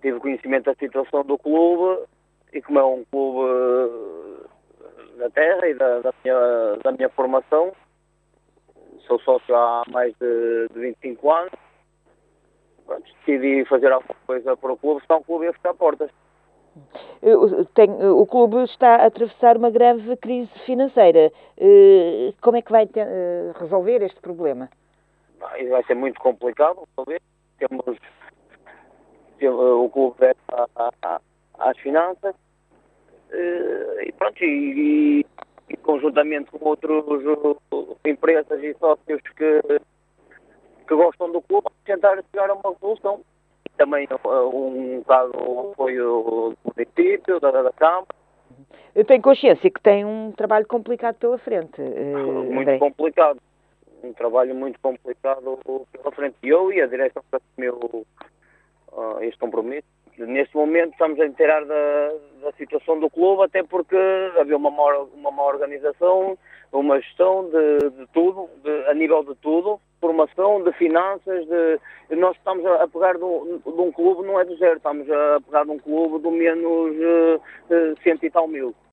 tive conhecimento da situação do clube e como é um clube da terra e da minha formação, sou sócio há mais de 25 anos, pronto, decidi fazer alguma coisa para o clube, senão o clube ia fechar portas. O clube está a atravessar uma grave crise financeira. Como é que vai resolver este problema? Isso vai ser muito complicado, talvez. O clube deve às finanças e pronto, e conjuntamente com outras empresas e sócios que gostam do clube, tentar chegar a uma solução. E também um bocado o apoio do município, da Câmara. Eu tenho consciência que tem um trabalho complicado pela frente, Muito André. complicado. Um trabalho muito complicado pela frente. Eu e a direção que assumiu este compromisso. Neste momento estamos a inteirar da situação do clube, até porque havia uma má organização, uma gestão de tudo, a nível de tudo, formação, de finanças, nós estamos a pegar de um clube, não é do zero, estamos a pegar de um clube do menos 100 e tal mil.